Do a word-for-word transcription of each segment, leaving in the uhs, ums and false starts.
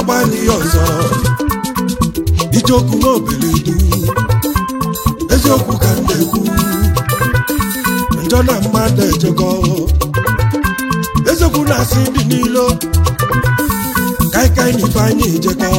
gbali ọzọ ijoku n'obeledu eziokwu ka m na-ekwu njọ na mmadụ ejego eziokwu na-asị ndị niile kaikai na ifeanyị ejego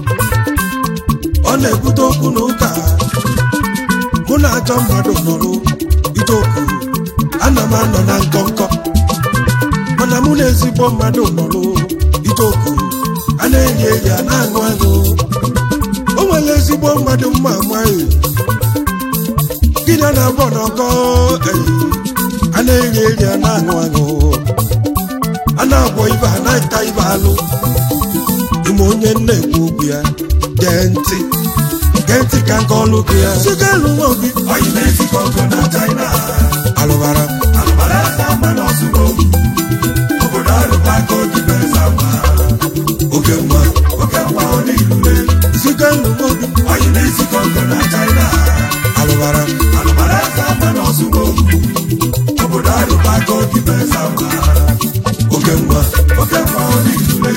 ọ na-ebute okwu n'ụka mụ na-achọ mmadụ nọrụ ijoku ana m anọ na nkọnkọ mana mụ na ezigbo mmadụ nọrụ ijoku a na-enye enyi a na-aṅụ aṅụ o nwere ezigbo mmadụ mma amaghị gịnị na-abọ n'ọkọ a na-enye enyi a na-aṅụ aṅụ a na-agwọ ibe a na-ata ibe alụ ime onye na-ekwu okwu ya gee ntị gee ntị ka nke ọlụ gị ya sịga alụ nwa obi oyi na-ezikọ ọgụ na China alụbara alụbara eze ama na ọsụgo obodo alụba ka oge beze ama oke mma oke mma ọ n'ilule sịga alụ nwa obi oyi na-ezikọ ọgụ na China alụbara alụbara eze ama na ọsụgo obodo alụba ka oge beze ama oke mma oke mma ọ n'ilule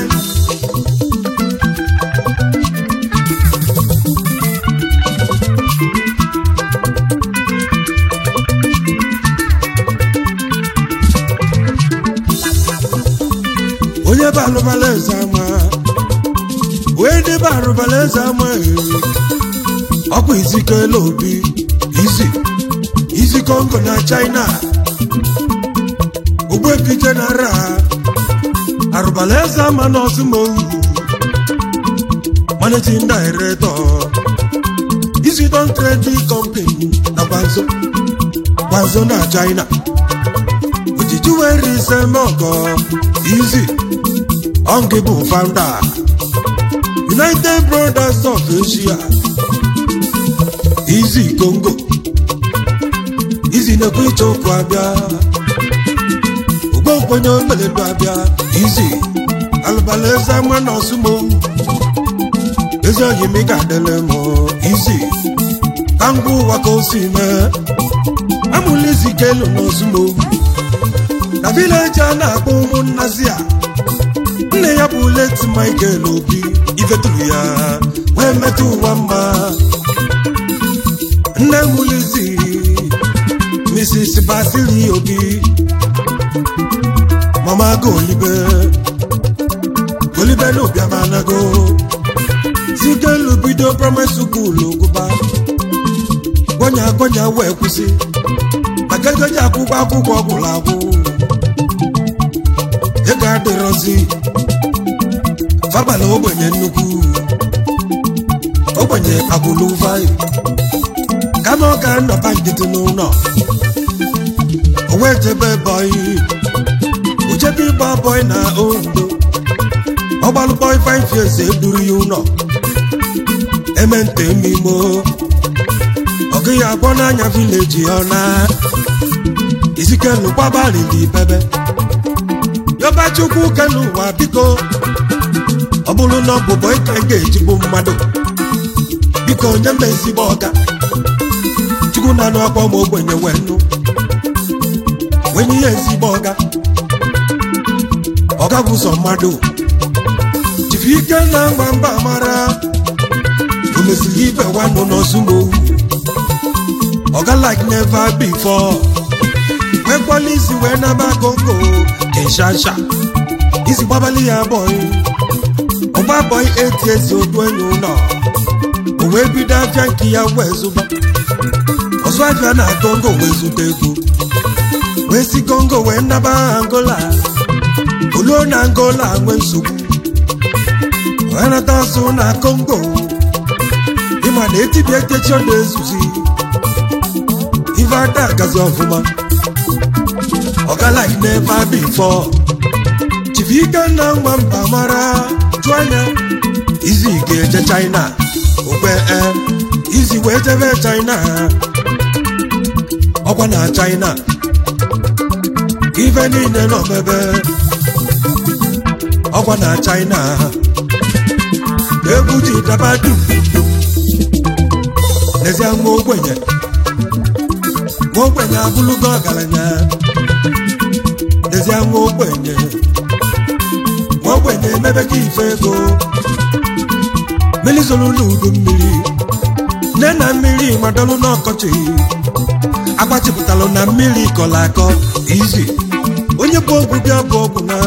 onye bụ alụbala eze ama wee debe alụbala eze ama ọkwa izikela obi izi izi Kongo na China ogbefi general alụbala eze ama na ọsụmohu managing director izi don trading company na Gwanzo Gwanzo na China ojiji were ise mọgọ izi Ongable founder United Brothers of Asia Easy Congo Easy na-ekwu iche okwu abịa ugbo nkwenye omeledu abịa Easy alụbala eze ama na ọsụmohu ezi oyi m ga-adịle m Easy ka ngwa ụwa ka o si mee amụla isi kelu na ọsụmohu na vileji a na-akpọ ụmụnnazi a nne ya bụ leti Michael Obi ifeturu ya wee metụ ụwa mma nne mulizi Missus Basili Obi mama go olibe olibe n'obi amanago zigelu bido primary school ogụba gwanya gwanya wee kwụsị maka ego ji akwụkwọ akwụkwọ ọgwụrụ agwụ ego adịrọzi fabala ogbenye nnukwu ogbenye agwụlụ vaị kama ọ ga nnọba nkịtị n'ụlọ o wee jebe bọị uchebe ịgba bọị na Ondo ọgbalụ bọị five years eduru ya ụlọ emente mmimo ọgụ ya agbọ n'anya vileji ọ na izikelu gbabalili bebe yọba chukwu kelu ụwa biko ọ bụrụ na ọ bụ bọị ka ga-ejigbu mmadụ biko onye mba ezigbo ọga chukwu na anụ akpọ ma ogbenye wee nụ wenye ihe ezigbo ọga ọga bụ ụzọ mmadụ jifi ike na mgba mba mara o mesiri ibe nwanụ n'ọzụmohu ọga like never before wekwala isi wee naba Kongo Kinshasa isi gbabali ya bọị ọgba bọị eti ezi odu enyi ụlọ o wee bido afịa nke ya wee zụba ọzọ afịa na Kongo wee zụta ego wee si Kongo wee naba Angola oluo na Angola nwee nsogbu wee nata azụ na Kongo ịma na etibia etechi ọ na-ezuzi ife ada agazi ọfụma ọga like never before chifi ike na nwa mba mara jụ anya izi ga-eje China okwe e izi wee jebe China ọkwa na China ife niile nọ mebe ọkwa na China egwu ji dabadu n'ezie nwa ogbenye nwa ogbenye abụlụgo ọgaranya n'ezie nwa ogbenye nwa ogbenye emebe gị ife ego mmiri zoro n'udu mmiri nne na mmiri madọlụ n'ọkọchị agbachipụtalụ na mmiri kọrọ akọ izi onye bụ ogwu bịa bụ ọgwụ na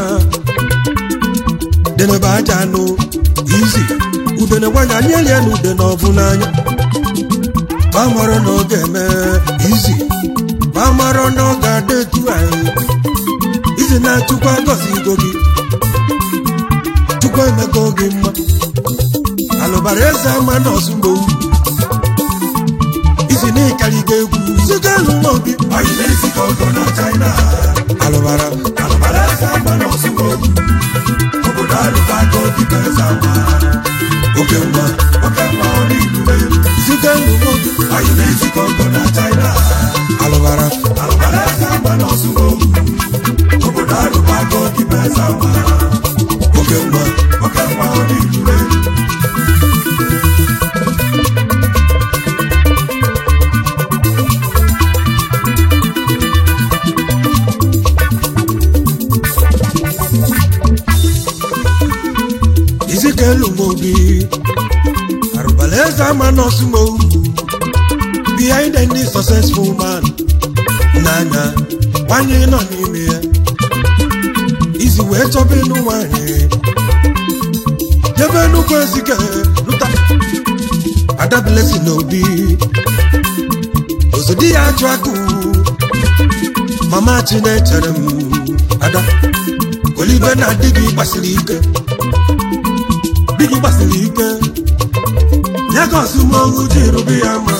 denebe aja anụ izi udene nwanyị anyị elie na udene ọbụ n'anya bamara na ọ ga-eme izi bamara na ọ ga-adị etu anyị izi na-achụkwa gọzi igo gị chukwu emego gị mma alụbara eze ama na ọzụgbo izi na ịkarị ga egwu ziga alụ nwa obi anyị na-ezikọ ọgọ na China alụbara alụbara eze ama na ọzụgbo obodo alụbago dịka eze ama oke mma oke mma ọ n'ilube ziga alụ nwa obi anyị na-ezikọ ọgọ na China alụbara alụbara eze ama na ọzụgbo obodo alụbago dịka eze ama oke mma oke mma ọ n'ilube Izikelu mobi Arubaleza manos mo behind any successful man Nana Wanye no nime Izi we tobe no wanye Jebe no kwezike Luta Ada blessing obi Ozodi ya chwaku Mama chine cherem Ada Kolibe na digi basilike Bigi basili ike Nyaka sumo uji rubi ama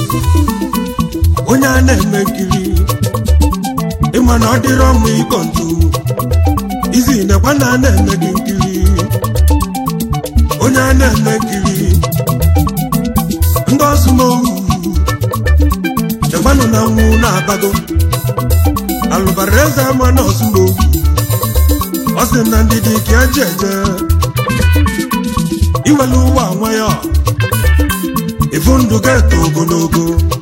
Onya na-eme nkiri Ịma na ọ dịrọ mma ịkọ ntu Izi nekwa na na-eme gị nkiri Onya na-eme nkiri Ndị ọsụmo Chekwanụ na nwụ na-abago Alụbara eze ama na ọsụmo Ọ sị na ndidi ka eje eje Iwelu ụwa nwa ya Ifu ndụ ga-eto ogologo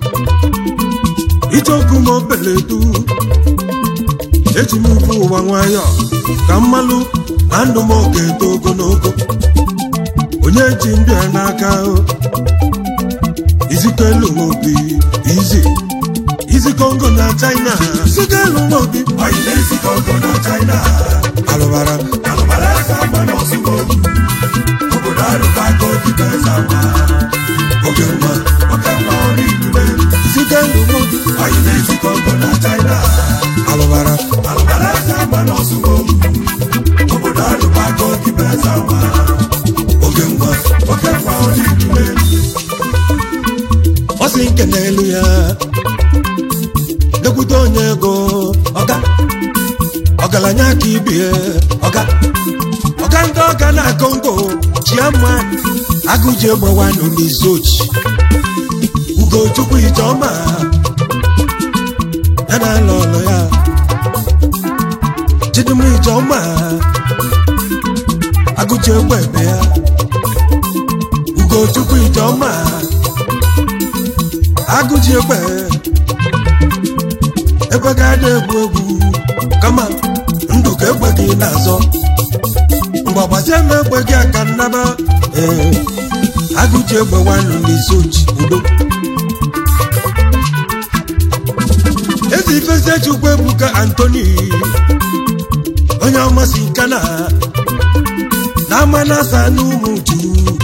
Ichoku m obeledu Eji m ufu ụwa nwa ya Ka mmalụ na ndụ m ga-eto ogologo Onye ji ndị a n'aka Izikelu m obi Izi Izi Kongo na China Izikelu m obi anyị na-ezikọ ọgọ na China Alụbara alụbara eze ama na ọzụgbo obodo alụbago dịka eze ama oke mma oke mma ọ n'ilube Izikelu m obi anyị na-ezikọ ọgọ na China Alụbara alụbara eze ama na ọzụgbo obodo alụbago dịka eze ama oke mma oke mma ọ n'ilube Ọ sị nke n'elu ya Lekwute onye ego Ọga Ọgaranya ka ibie Ọga Ọga ndị ọga na Kongo Chiama Agụji egbewanụ n'izochi Ugochukwu Ijeọma Ya na ala ọlọ ya Chidum Ijeọma Agụji egbe ebe ya Ugochukwu Ijeọma Agụji egbe Egbe ga-ada egwu egwu Kama ndụ ka egbe gị na-azọ Mgbagbazie m egbe gị aka nnaba Ee Agụji egbe nwanụ n'izochi udo Ezi ifezie Chukwu Ebuka Anthony Onye ọmasị nkana Na ama na-asa n'ụmụ uju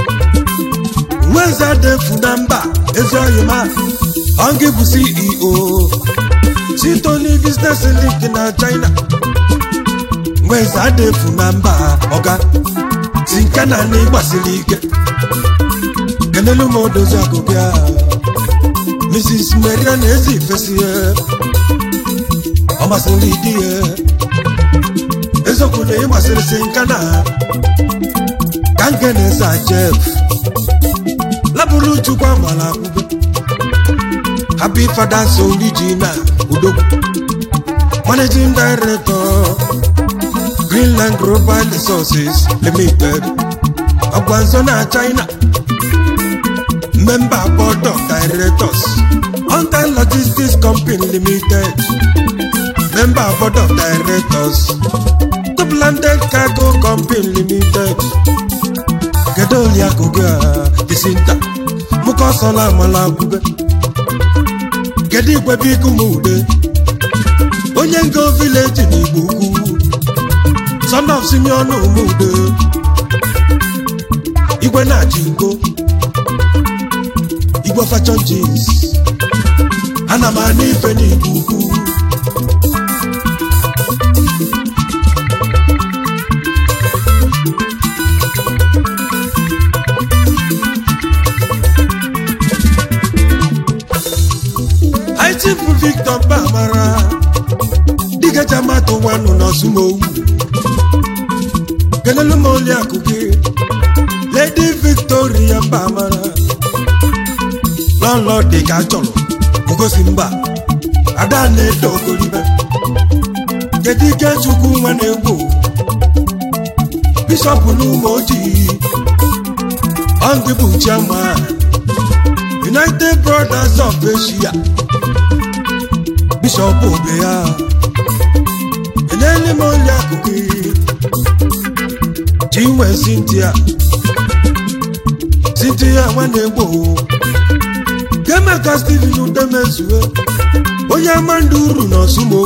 Nweze adefu na mba Ezi oyima Ongi bụ C E O Chitoni Business Link na China Nweze adefu na mba Ọga Si nkana na ịgbasiri ike Kenelu m odozi agụbịa Missus Maria na ezi ifesi ya Ọ masịrị di ya Eziokwu na ịmasịrị si nkana Ka nke na-esa Jeff Laburu Chukwu amala akwụbe Happy Father's Original Udogwu Managing Director Greenland Global Resources Limited Agwanzo na China Member Board of Directors Hunter Logistics Company Limited Member Board of Directors Toplanded Cargo Company Company Limited Gedoli Akoga Isinta Muko Sola Malabube Gedi Kwebiku Mude Onyengo Village ni Buku Son of Simeon Umude Igwe na Jingo Igwe Fashion Jeans Anamani Feni Buku I Chief Victor Bamara Diga Jamato Wanu no Sumo Genelu Molia Kuki Lady Victoria Bamara Lord Diga Cholo Mugo Simba Adane Dogo Libe Gedike Chuku Manebo Bishop Numoji Angibu Chama United Brothers of Asia Bishop Obea Enele Molia Kuki Jinwe Cynthia Cynthia Wanebo Kemeka Stephen Udemezue Oya Manduru no Sumo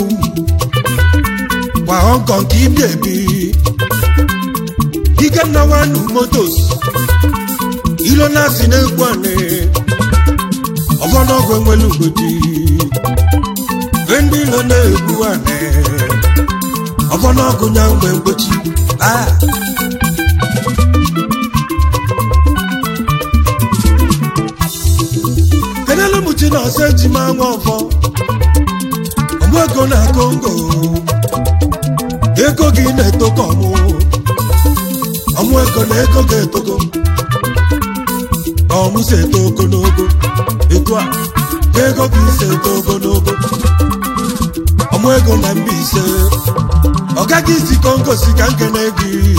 Wa Hong Kong Kibebi Ika na wanu motos Ilona Sinekwane Ofono Gwengwelu Godi Vendi Lone Buane Ofono Gunyangwe Mbochi Ah Kenelo Mutina Seji Mangofo Omweko na Congo Eko Gine Tokomo Omweko na Eko Ge Toko Omuse Toko Nogo Etwa Ego Gise Toko Nogo Omweko na Mbise Okagisi Congo Sikanke Negi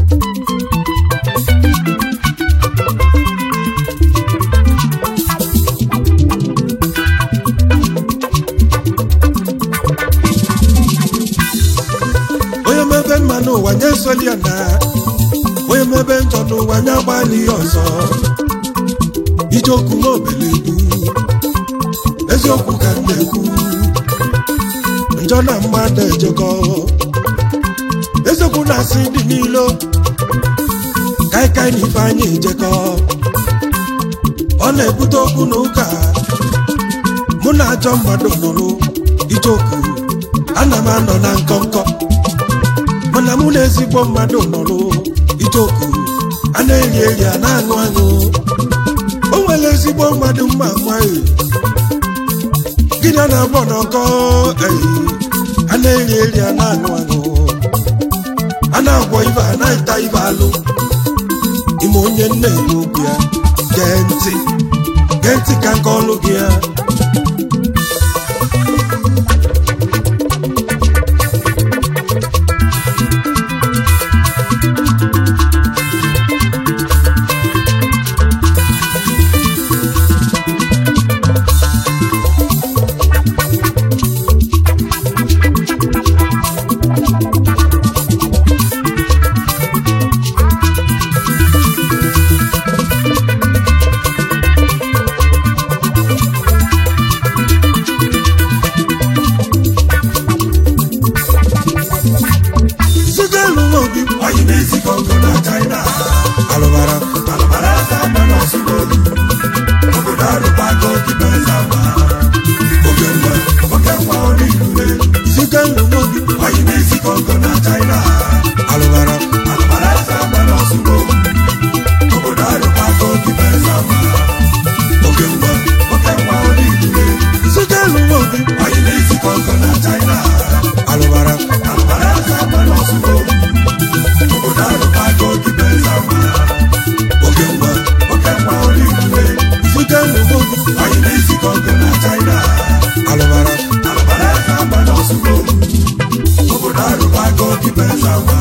Mano wanya soliana Oye mebe njono wanya bali ozo Ijoku mobeledu Ezioku kandeku Njona mwade joko Ezioku nasidi nilo Kai kai nifanyi jeko One buto kunuka Muna jomba donolo Ijoku Anamano na nkonko Mana mune ezigbo mmadụ nọrọ Itoku a na-eri eri a na-aṅụ aṅụ O nwere ezigbo mmadụ mma nwaanyị Gịnị a na-agbọ n'ọkọ a na-eri eri a na-aṅụ aṅụ A na-agwọ ibe a na-eta ibe alụ Ime onye nne n'okwu ya Gee ntị Gee ntị ka nke ọlụ gị ya Alabara, alabara, alabara, alabara, alabara, alabara, alabara, alabara, alabara, alabara, alabara, alabara,